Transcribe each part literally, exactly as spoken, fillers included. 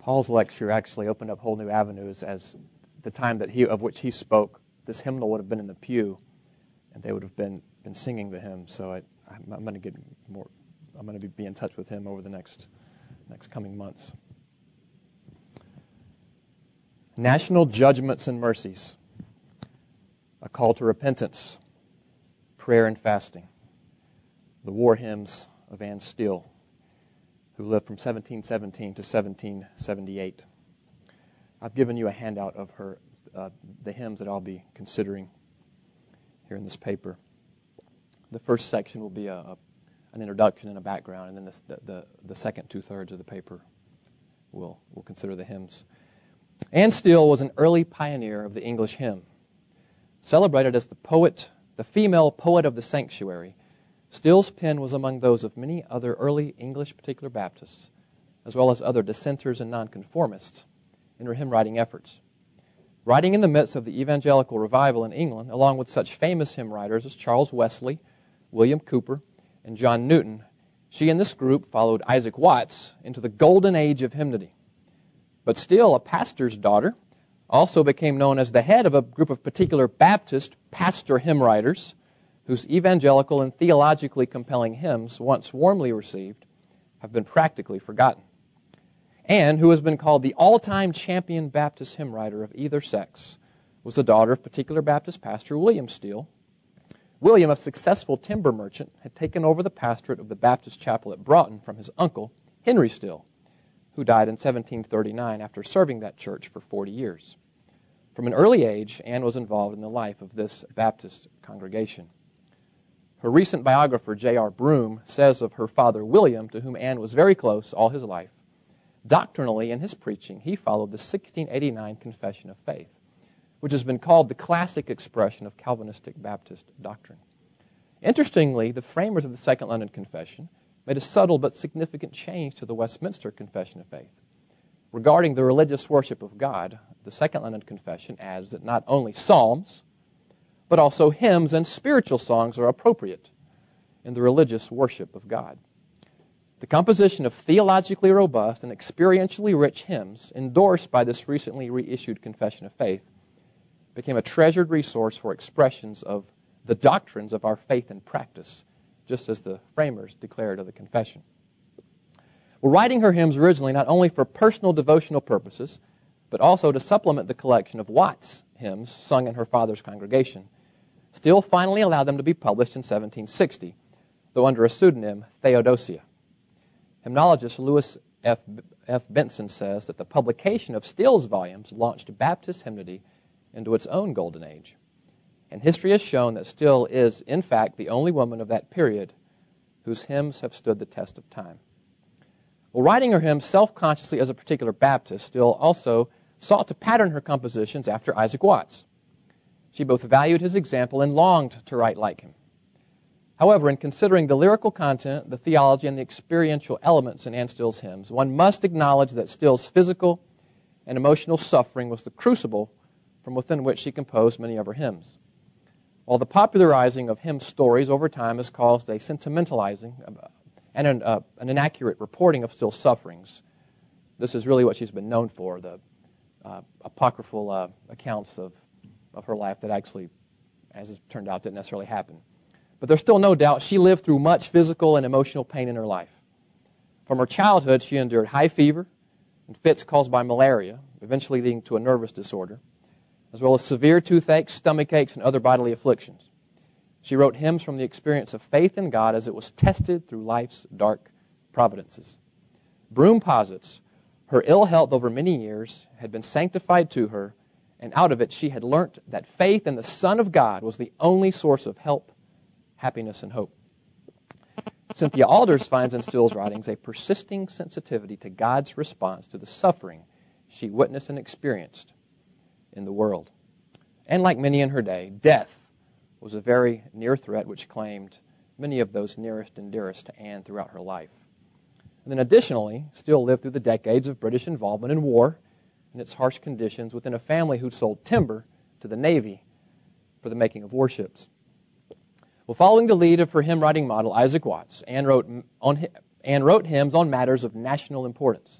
Paul's lecture actually opened up whole new avenues, as the time that he of which he spoke, this hymnal would have been in the pew, and they would have been, been singing the hymn. So I, I'm, I'm going to get more. I'm going to be, be in touch with him over the next next coming months. National judgments and mercies. A call to repentance, prayer and fasting. The war hymns of Anne Steele, who lived from seventeen seventeen to seventeen seventy-eight. I've given you a handout of her, uh, the hymns that I'll be considering here in this paper. The first section will be a, a, an introduction and a background, and then this, the, the, the second two-thirds of the paper will will consider the hymns. Anne Steele was an early pioneer of the English hymn. Celebrated as the poet, the female poet of the sanctuary, Steele's pen was among those of many other early English particular Baptists, as well as other dissenters and nonconformists, in her hymn-writing efforts. Writing in the midst of the evangelical revival in England, along with such famous hymn writers as Charles Wesley, William Cowper, and John Newton, she and this group followed Isaac Watts into the golden age of hymnody. But Steele, a pastor's daughter, also became known as the head of a group of particular Baptist pastor hymn writers whose evangelical and theologically compelling hymns, once warmly received, have been practically forgotten, and who has been called the all-time champion Baptist hymn writer of either sex, was the daughter of particular Baptist pastor William Steele. William, a successful timber merchant, had taken over the pastorate of the Baptist chapel at Broughton from his uncle, Henry Steele, who died in seventeen thirty-nine after serving that church for forty years. From an early age, Anne was involved in the life of this Baptist congregation. Her recent biographer, J R Broome, says of her father, William, to whom Anne was very close all his life, doctrinally in his preaching, he followed the sixteen eighty-nine Confession of Faith, which has been called the classic expression of Calvinistic Baptist doctrine. Interestingly, the framers of the Second London Confession made a subtle but significant change to the Westminster Confession of Faith. Regarding the religious worship of God, the Second London Confession adds that not only psalms, but also hymns and spiritual songs are appropriate in the religious worship of God. The composition of theologically robust and experientially rich hymns endorsed by this recently reissued Confession of Faith became a treasured resource for expressions of the doctrines of our faith and practice, just as the framers declared of the Confession. Well, writing her hymns originally not only for personal devotional purposes, but also to supplement the collection of Watts' hymns sung in her father's congregation, Steele finally allowed them to be published in seventeen sixty, though under a pseudonym, Theodosia. Hymnologist Lewis F. F. Benson says that the publication of Steele's volumes launched Baptist hymnody into its own golden age. And history has shown that Steele is, in fact, the only woman of that period whose hymns have stood the test of time. Well, writing her hymns self-consciously as a particular Baptist, Steele also sought to pattern her compositions after Isaac Watts. She both valued his example and longed to write like him. However, in considering the lyrical content, the theology, and the experiential elements in Anne Steele's hymns, one must acknowledge that Steele's physical and emotional suffering was the crucible from within which she composed many of her hymns. While the popularizing of hymn stories over time has caused a sentimentalizing and an, uh, an inaccurate reporting of Steele's sufferings, this is really what she's been known for, the uh, apocryphal uh, accounts of, of her life that actually, as it turned out, didn't necessarily happen. But there's still no doubt she lived through much physical and emotional pain in her life. From her childhood, she endured high fever and fits caused by malaria, eventually leading to a nervous disorder, as well as severe toothaches, stomach aches, and other bodily afflictions. She wrote hymns from the experience of faith in God as it was tested through life's dark providences. Broome posits her ill health over many years had been sanctified to her, and out of it she had learnt that faith in the Son of God was the only source of help, happiness, and hope. Cynthia Alders finds in Steele's writings a persisting sensitivity to God's response to the suffering she witnessed and experienced in the world. And like many in her day, death was a very near threat which claimed many of those nearest and dearest to Anne throughout her life. And then additionally, Steele lived through the decades of British involvement in war and its harsh conditions within a family who sold timber to the Navy for the making of warships. Well, following the lead of her hymn-writing model, Isaac Watts, Anne wrote, on, Anne wrote hymns on matters of national importance,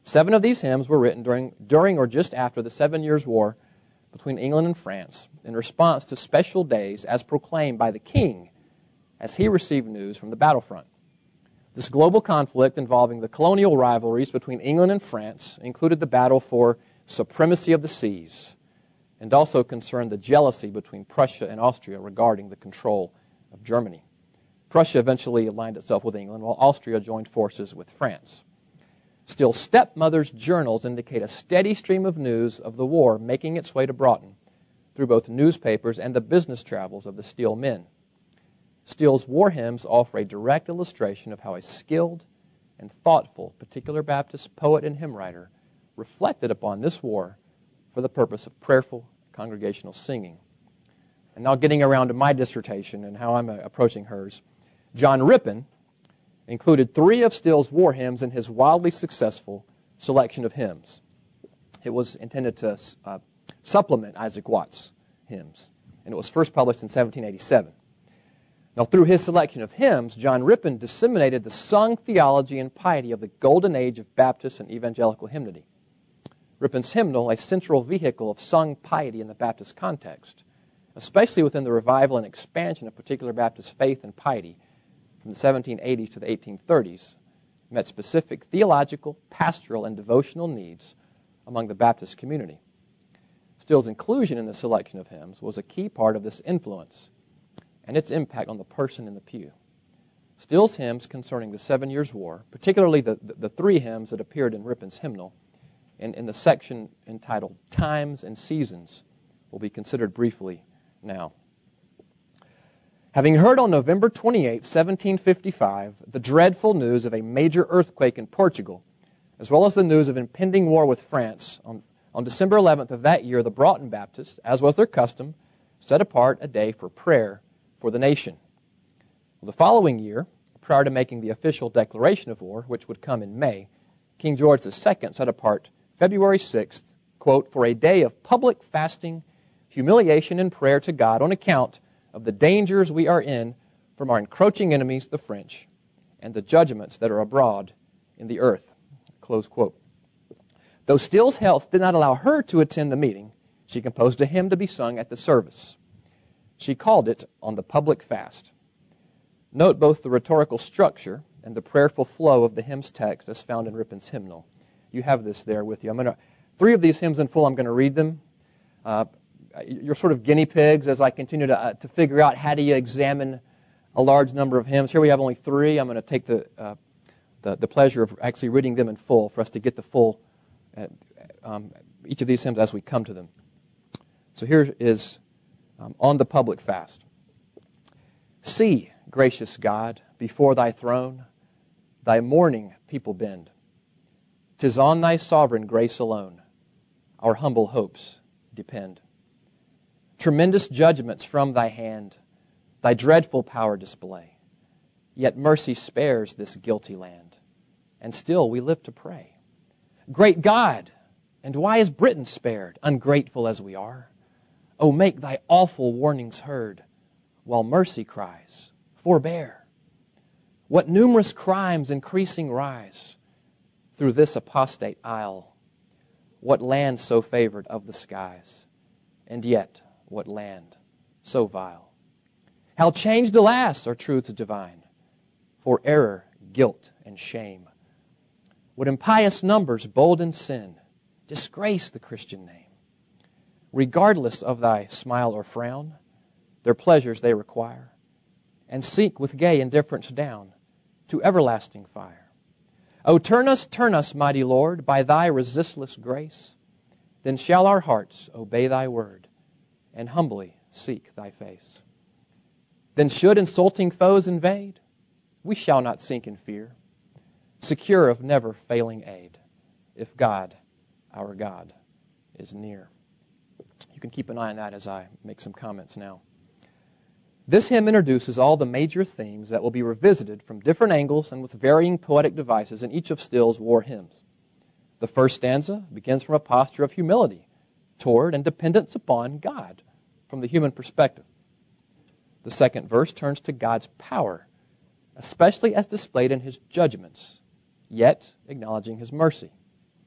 Seven of these hymns were written during, during or just after the Seven Years' War between England and France in response to special days as proclaimed by the king as he received news from the battlefront. This global conflict involving the colonial rivalries between England and France included the battle for supremacy of the seas and also concerned the jealousy between Prussia and Austria regarding the control of Germany. Prussia eventually aligned itself with England, while Austria joined forces with France. Still, stepmother's journals indicate a steady stream of news of the war making its way to Broughton through both newspapers and the business travels of the Steele men. Steele's war hymns offer a direct illustration of how a skilled and thoughtful particular Baptist poet and hymn writer reflected upon this war for the purpose of prayerful congregational singing. And now getting around to my dissertation and how I'm uh, approaching hers, John Rippon included three of Steele's war hymns in his wildly successful selection of hymns. It was intended to uh, supplement Isaac Watts' hymns, and it was first published in seventeen eighty-seven. Now, through his selection of hymns, John Rippon disseminated the sung theology and piety of the golden age of Baptist and evangelical hymnody. Rippon's hymnal, a central vehicle of sung piety in the Baptist context, especially within the revival and expansion of particular Baptist faith and piety from the seventeen eighties to the eighteen thirties, met specific theological, pastoral, and devotional needs among the Baptist community. Steele's inclusion in the selection of hymns was a key part of this influence and its impact on the person in the pew. Steele's hymns concerning the Seven Years' War, particularly the, the, the three hymns that appeared in Rippon's hymnal, in, in the section entitled Times and Seasons, will be considered briefly now. Having heard on November twenty-eighth, seventeen fifty-five, the dreadful news of a major earthquake in Portugal, as well as the news of impending war with France, on, on December eleventh of that year, the Broughton Baptists, as was their custom, set apart a day for prayer for the nation. Well, the following year, prior to making the official declaration of war, which would come in May, King George the Second set apart February sixth, quote, for a day of public fasting, humiliation, and prayer to God on account of the dangers we are in from our encroaching enemies, the French, and the judgments that are abroad in the earth, close quote. Though Steele's health did not allow her to attend the meeting, she composed a hymn to be sung at the service. She called it On the Public Fast. Note both the rhetorical structure and the prayerful flow of the hymn's text as found in Rippon's hymnal. You have this there with you. I'm going to three of these hymns in full. I'm going to read them. Uh, you're sort of guinea pigs as I continue to uh, to figure out how do you examine a large number of hymns. Here we have only three. I'm going to take the uh, the, the pleasure of actually reading them in full for us to get the full uh, um, each of these hymns as we come to them. So here is um, On the Public Fast. See, gracious God, before thy throne, thy mourning people bend. 'Tis on thy sovereign grace alone our humble hopes depend. Tremendous judgments from thy hand, thy dreadful power display. Yet mercy spares this guilty land, and still we live to pray. Great God, and why is Britain spared, ungrateful as we are? Oh, make thy awful warnings heard, while mercy cries, forbear. What numerous crimes increasing rise through this apostate isle. What land so favored of the skies, and yet what land so vile. How changed alas are truths divine, for error, guilt, and shame. What impious numbers bold in sin disgrace the Christian name. Regardless of thy smile or frown, their pleasures they require, and seek with gay indifference down to everlasting fire. O turn us, turn us, mighty Lord, by thy resistless grace. Then shall our hearts obey thy word and humbly seek thy face. Then should insulting foes invade, we shall not sink in fear, secure of never failing aid, if God, our God, is near. You can keep an eye on that as I make some comments now. This hymn introduces all the major themes that will be revisited from different angles and with varying poetic devices in each of Steele's war hymns. The first stanza begins from a posture of humility toward and dependence upon God from the human perspective. The second verse turns to God's power, especially as displayed in his judgments, yet acknowledging his mercy.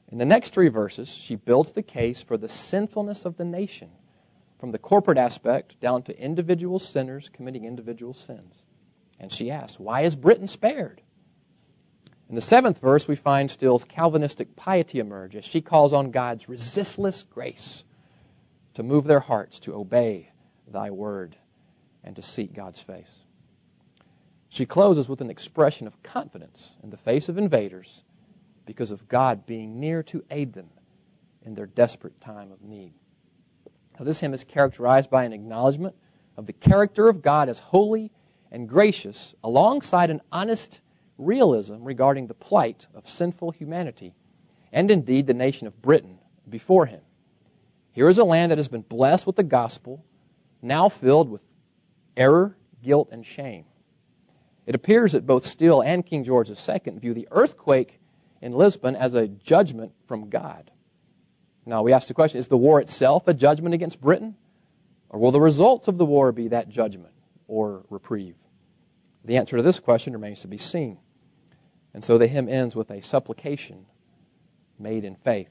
In the next three verses, she builds the case for the sinfulness of the nation, from the corporate aspect down to individual sinners committing individual sins. And she asks, why is Britain spared? In the seventh verse, we find Still's Calvinistic piety emerge as she calls on God's resistless grace to move their hearts to obey thy word and to seek God's face. She closes with an expression of confidence in the face of invaders because of God being near to aid them in their desperate time of need. Now, this hymn is characterized by an acknowledgement of the character of God as holy and gracious, alongside an honest realism regarding the plight of sinful humanity, and indeed the nation of Britain before him. Here is a land that has been blessed with the gospel, now filled with error, guilt, and shame. It appears that both Still and King George the Second view the earthquake in Lisbon as a judgment from God. Now, we ask the question, is the war itself a judgment against Britain? Or will the results of the war be that judgment or reprieve? The answer to this question remains to be seen. And so the hymn ends with a supplication made in faith.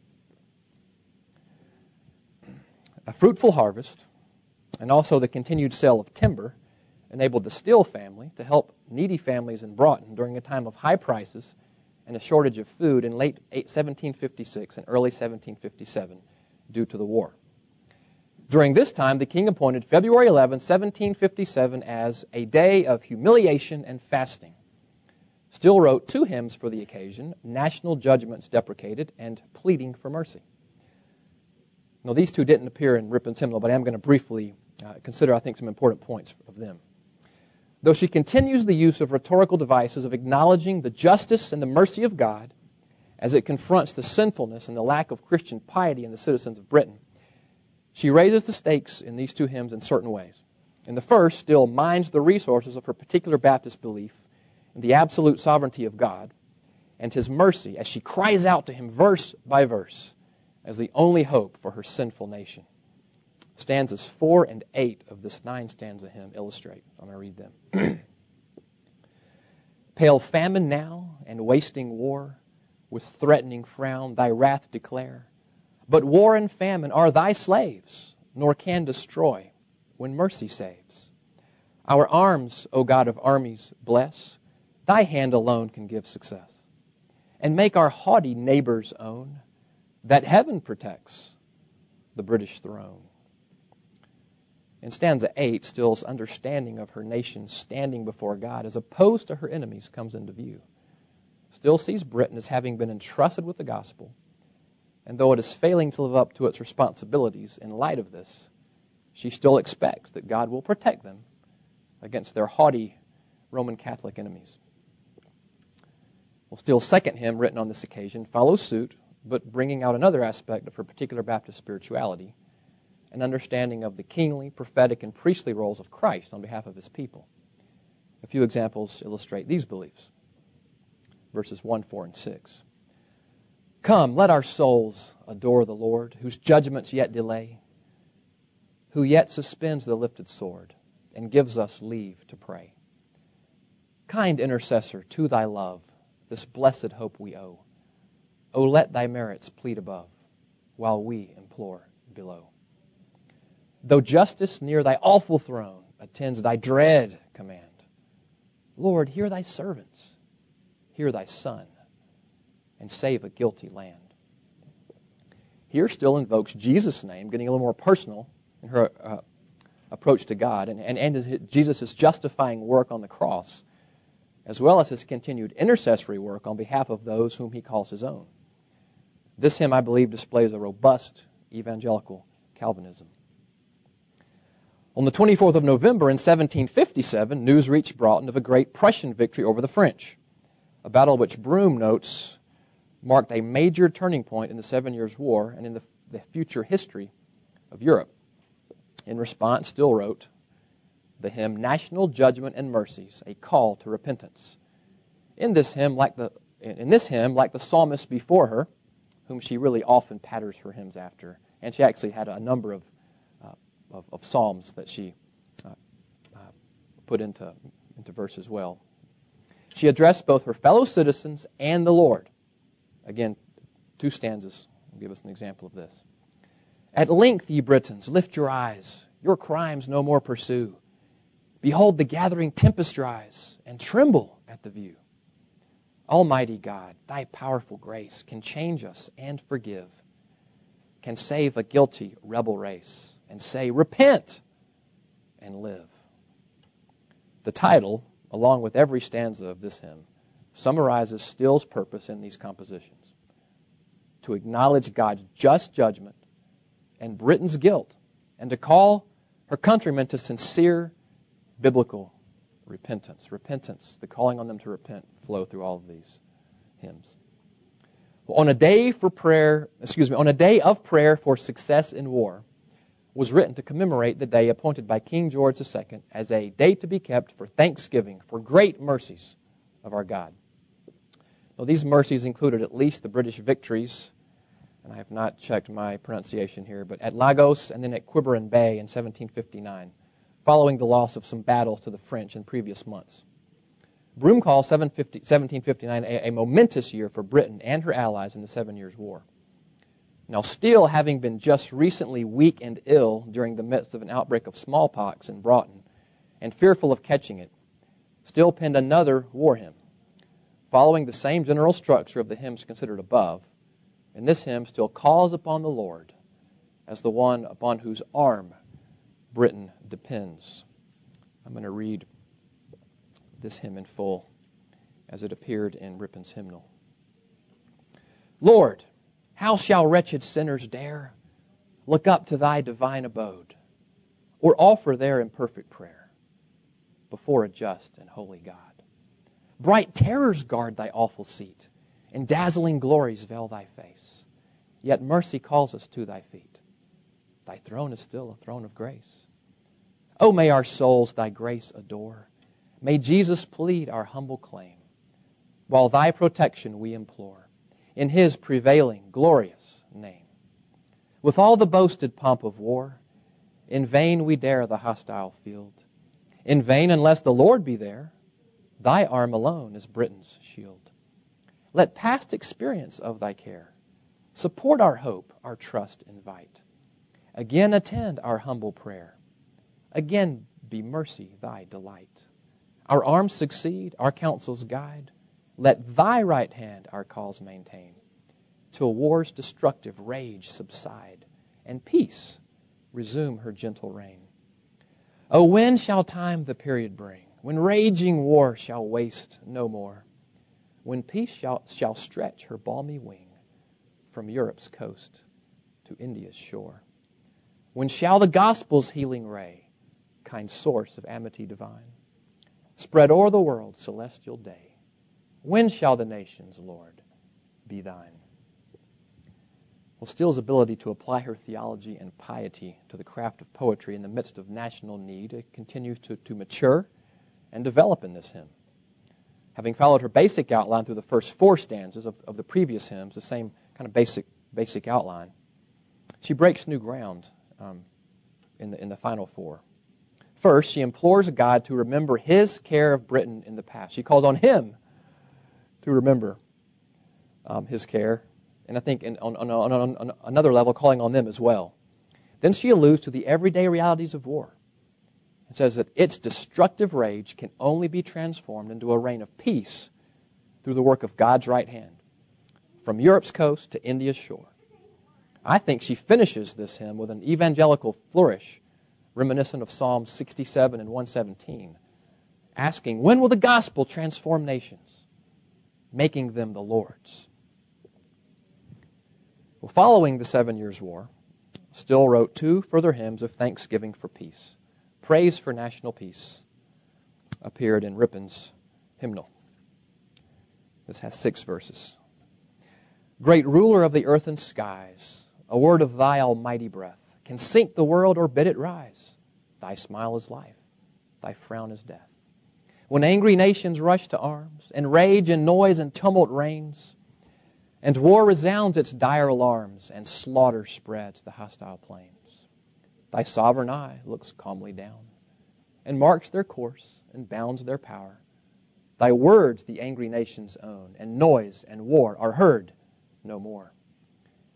A fruitful harvest and also the continued sale of timber enabled the Still family to help needy families in Broughton during a time of high prices and a shortage of food in late seventeen fifty-six and early seventeen fifty-seven due to the war. During this time, the king appointed February eleventh, seventeen fifty-seven as a day of humiliation and fasting. Still wrote two hymns for the occasion, National Judgments Deprecated and Pleading for Mercy. Now, these two didn't appear in Ripon's hymnal, but I am going to briefly uh, consider, I think, some important points of them. Though she continues the use of rhetorical devices of acknowledging the justice and the mercy of God as it confronts the sinfulness and the lack of Christian piety in the citizens of Britain, she raises the stakes in these two hymns in certain ways. In the first, Still mines the resources of her particular Baptist belief in the absolute sovereignty of God and His mercy as she cries out to Him verse by verse as the only hope for her sinful nation. Stanzas four and eight of this nine-stanza hymn illustrate. I'm going to read them. Pale famine now and wasting war, with threatening frown thy wrath declare. But war and famine are thy slaves, nor can destroy when mercy saves. Our arms, O God of armies, bless. Thy hand alone can give success. And make our haughty neighbors own that heaven protects the British throne. In stanza eight, Still's understanding of her nation standing before God as opposed to her enemies comes into view. Still sees Britain as having been entrusted with the gospel, and though it is failing to live up to its responsibilities in light of this, she still expects that God will protect them against their haughty Roman Catholic enemies. Well, Still's second hymn, written on this occasion, follows suit, but bringing out another aspect of her particular Baptist spirituality, an understanding of the kingly, prophetic, and priestly roles of Christ on behalf of His people. A few examples illustrate these beliefs. Verses one, four, and six. Come, let our souls adore the Lord, whose judgments yet delay, who yet suspends the lifted sword and gives us leave to pray. Kind intercessor, to thy love, this blessed hope we owe. O let thy merits plead above, while we implore below. Though justice near thy awful throne attends thy dread command, Lord, hear thy servants, hear thy Son, and save a guilty land. Here Still invokes Jesus' name, getting a little more personal in her uh, approach to God, and, and, and Jesus' justifying work on the cross, as well as His continued intercessory work on behalf of those whom He calls His own. This hymn, I believe, displays a robust evangelical Calvinism. On the twenty-fourth of November in seventeen fifty-seven, news reached Broughton of a great Prussian victory over the French, a battle which Broome notes marked a major turning point in the Seven Years' War and in the, the future history of Europe. In response, Still wrote the hymn, National Judgment and Mercies, a Call to Repentance. In this hymn, like the, in this hymn, like the psalmist before her, whom she really often patterns her hymns after, and she actually had a number of Of, of psalms that she uh, uh, put into, into verse as well. She addressed both her fellow citizens and the Lord. Again, Two stanzas will give us an example of this. At length, ye Britons, lift your eyes, your crimes no more pursue. Behold, the gathering tempest rise, and tremble at the view. Almighty God, thy powerful grace can change us and forgive, can save a guilty rebel race, and say, repent and live. The title, along with every stanza of this hymn, summarizes Still's purpose in these compositions: to acknowledge God's just judgment and Britain's guilt, and to call her countrymen to sincere biblical repentance. Repentance, the calling on them to repent, flow through all of these hymns. Well, on a day for prayer, excuse me, on a day of prayer for success in war, was written to commemorate the day appointed by King George the Second as a date to be kept for thanksgiving for great mercies of our God. Well, these mercies included at least the British victories, and I have not checked my pronunciation here, but at Lagos and then at Quiberon Bay in seventeen fifty-nine, following the loss of some battles to the French in previous months. Broome calls seventeen fifty-nine a, a momentous year for Britain and her allies in the Seven Years' War. Now, Steele, having been just recently weak and ill during the midst of an outbreak of smallpox in Broughton, and fearful of catching it, Steele penned another war hymn, following the same general structure of the hymns considered above. And this hymn still calls upon the Lord as the one upon whose arm Britain depends. I'm going to read this hymn in full as it appeared in Ripon's hymnal. Lord, how shall wretched sinners dare look up to thy divine abode, or offer their imperfect prayer before a just and holy God? Bright terrors guard thy awful seat, and dazzling glories veil thy face. Yet mercy calls us to thy feet. Thy throne is still a throne of grace. Oh, may our souls thy grace adore. May Jesus plead our humble claim, while thy protection we implore, in his prevailing glorious name. With all the boasted pomp of war, in vain we dare the hostile field. In vain unless the Lord be there, thy arm alone is Britain's shield. Let past experience of thy care support our hope, our trust invite. Again attend our humble prayer. Again be mercy thy delight. Our arms succeed, our counsels guide. Let thy right hand our cause maintain, till war's destructive rage subside, and peace resume her gentle reign. O when shall time the period bring, when raging war shall waste no more, when peace shall, shall stretch her balmy wing from Europe's coast to India's shore? When shall the gospel's healing ray, kind source of amity divine, spread o'er the world's celestial day? When shall the nations, Lord, be thine? Well, Steele's ability to apply her theology and piety to the craft of poetry in the midst of national need, it continues to, to mature and develop in this hymn. Having followed her basic outline through the first four stanzas of, of the previous hymns, the same kind of basic basic outline, she breaks new ground um, in the in the final four. First, she implores God to remember his care of Britain in the past. She calls on him to remember um, his care, and I think in, on, on, on, on another level, calling on them as well. Then she alludes to the everyday realities of war. It says that its destructive rage can only be transformed into a reign of peace through the work of God's right hand, from Europe's coast to India's shore. I think she finishes this hymn with an evangelical flourish reminiscent of Psalm sixty-seven and one seventeen, asking, when will the gospel transform nations, making them the Lord's? Well, following the Seven Years' War, Steele wrote two further hymns of thanksgiving for peace. Praise for National Peace appeared in Ripon's hymnal. This has six verses. Great ruler of the earth and skies, a word of thy almighty breath can sink the world or bid it rise. Thy smile is life, thy frown is death. When angry nations rush to arms, and rage and noise and tumult reigns, and war resounds its dire alarms, and slaughter spreads the hostile plains, thy sovereign eye looks calmly down, and marks their course and bounds their power. Thy words the angry nations own, and noise and war are heard no more.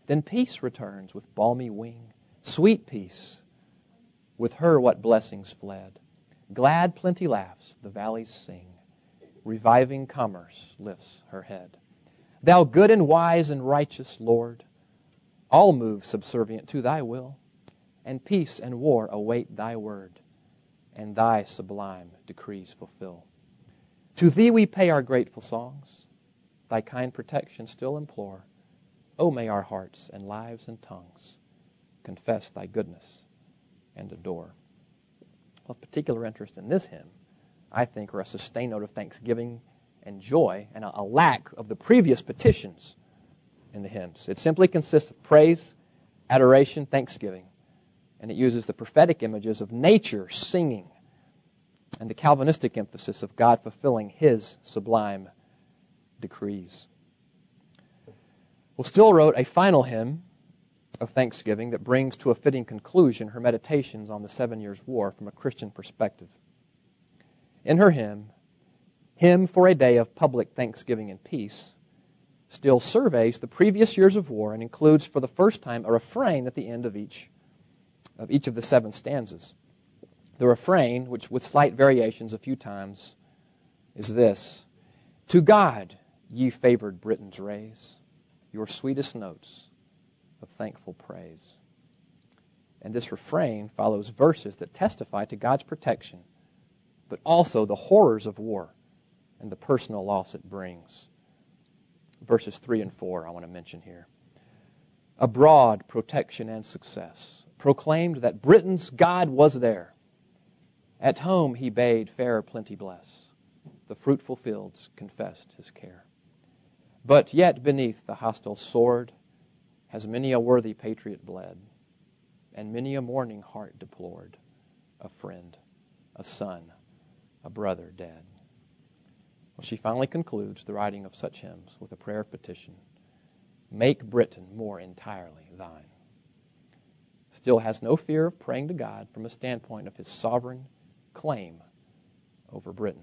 Then peace returns with balmy wing, sweet peace. With her what blessings fled. Glad plenty laughs, the valleys sing. Reviving commerce lifts her head. Thou good and wise and righteous Lord, all move subservient to thy will, and peace and war await thy word, and thy sublime decrees fulfill. To thee we pay our grateful songs, thy kind protection still implore. O may our hearts and lives and tongues confess thy goodness and adore. Of particular interest in this hymn, I think, are a sustained note of thanksgiving and joy, and a lack of the previous petitions in the hymns. It simply consists of praise, adoration, thanksgiving, and it uses the prophetic images of nature singing and the Calvinistic emphasis of God fulfilling His sublime decrees. Well, Still wrote a final hymn of thanksgiving that brings to a fitting conclusion her meditations on the Seven Years' War from a Christian perspective. In her hymn, Hymn for a Day of Public Thanksgiving and Peace, Still surveys the previous years of war and includes for the first time a refrain at the end of each of each of the seven stanzas. The refrain, which with slight variations a few times, is this: To God, ye favored Britons, raise your sweetest notes of thankful praise. And this refrain follows verses that testify to God's protection, but also the horrors of war and the personal loss it brings. Verses three and four I want to mention here. Abroad, protection and success proclaimed that Britain's God was there. At home he bade fair plenty bless. The fruitful fields confessed his care. But yet beneath the hostile sword has many a worthy patriot bled, and many a mourning heart deplored a friend, a son, a brother dead. Well, she finally concludes the writing of such hymns with a prayer of petition: Make Britain more entirely thine. Still has no fear of praying to God from a standpoint of His sovereign claim over Britain.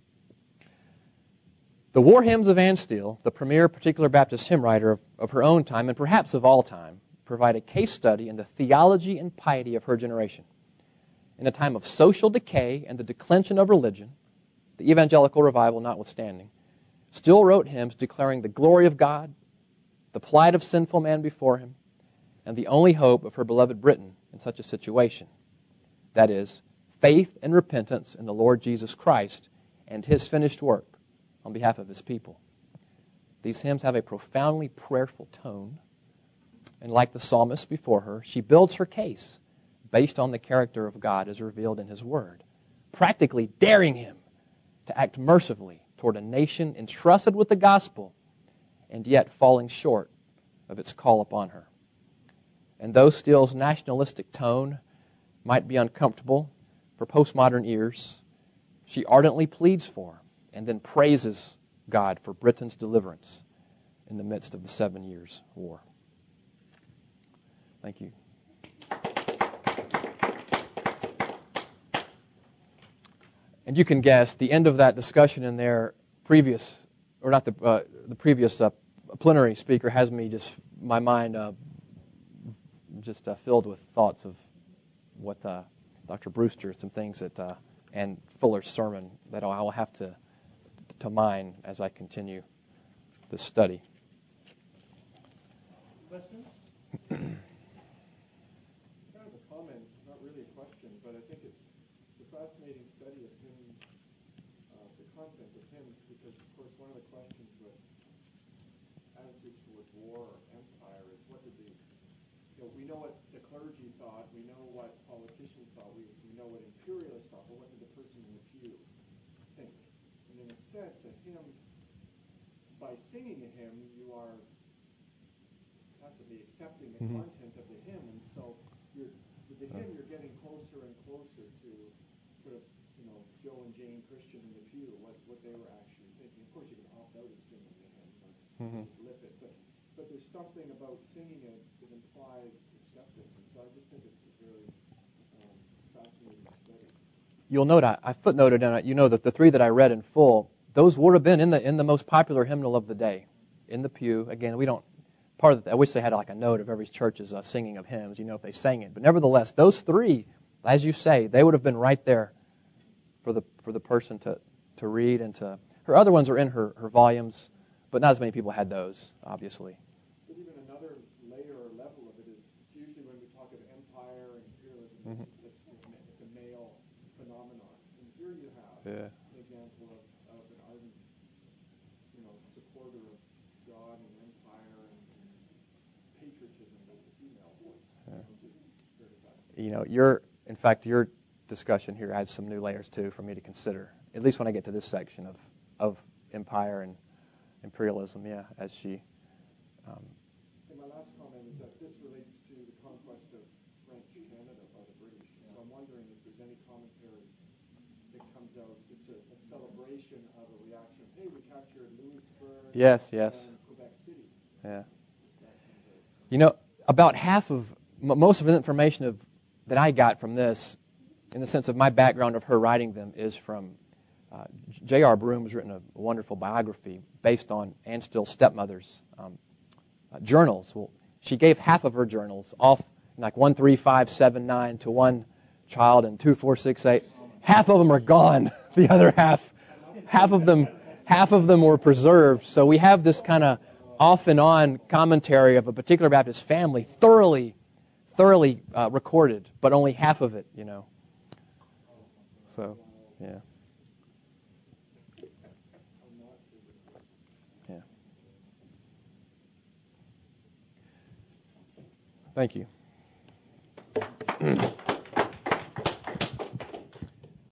The War Hymns of Anne Steele, the premier particular Baptist hymn writer of, of her own time, and perhaps of all time, provide a case study in the theology and piety of her generation. In a time of social decay and the declension of religion, the evangelical revival notwithstanding, Steele wrote hymns declaring the glory of God, the plight of sinful man before Him, and the only hope of her beloved Britain in such a situation. That is, faith and repentance in the Lord Jesus Christ and His finished work on behalf of His people. These hymns have a profoundly prayerful tone, and like the psalmist before her, she builds her case based on the character of God as revealed in His Word, practically daring Him to act mercifully toward a nation entrusted with the gospel and yet falling short of its call upon her. And though Steele's nationalistic tone might be uncomfortable for postmodern ears, she ardently pleads for and then praises God for Britain's deliverance in the midst of the Seven Years' War. Thank you. And you can guess the end of that discussion in their previous, or not the uh, the previous uh, plenary speaker has me just, my mind uh, just uh, filled with thoughts of what uh, Doctor Brewster, some things that, uh, and Fuller's sermon that I will have to to mind as I continue this study. Questions? Kind of a comment, not really a question, but I think it's a fascinating study of hymns, uh, the content of hymns, because of course one of the questions with attitudes towards war or empire is what did the, you know, we know what the clergy thought, we know what politicians thought, we, we know what imperialists thought, but what did the person in the pew think? And in a sense, a hymn, by singing a hymn, you are tacitly accepting the mm-hmm. content of the hymn, and so you're, with the hymn, you're getting closer and closer to sort of, you know, Joe and Jane Christian in the pew, what, what they were actually thinking. Of course, you can opt out of singing the hymn, but mm-hmm. just lip it, but, but there's something about singing it that implies acceptance, and so I just think it's a very um, fascinating study. You'll note, I, I footnoted, and you know that the three that I read in full, those would have been in the in the most popular hymnal of the day, in the pew. Again, we don't part of the, I wish they had like a note of every church's uh, singing of hymns, you know, if they sang it. But nevertheless, those three, as you say, they would have been right there for the for the person to, to read and to... Her other ones are in her, her volumes, but not as many people had those, obviously. But even another layer or level of it is usually when we talk of empire and imperialism, mm-hmm. it's, it's, it's a male phenomenon. And here you have yeah. an example of, of an ardent, you know, supporter of God and empire and, and patriotism with a female voice, yeah. which is very fascinating. You know, your, in fact, your discussion here adds some new layers, too, for me to consider, at least when I get to this section of, of empire and imperialism, yeah, as she... Um, and my last comment is that this relates to the conquest of French Canada by the British. So I'm wondering if there's any commentary that comes out. It's a, a celebration of a reaction. Hey, we captured Louisbourg yes, yes. and Quebec City. Yeah. You know, about half of, m- most of the information of that I got from this, in the sense of my background of her writing them, is from uh, J R Broome has written a wonderful biography based on Anne Still's stepmother's um, uh, journals. Well, she gave half of her journals off, like one, three, five, seven, nine, to one child, and two, four, six, eight. Half of them are gone. The other half, half of them, half of them were preserved. So we have this kind of off and on commentary of a particular Baptist family, thoroughly, thoroughly uh, recorded, but only half of it, you know. So, yeah. Yeah. Thank you.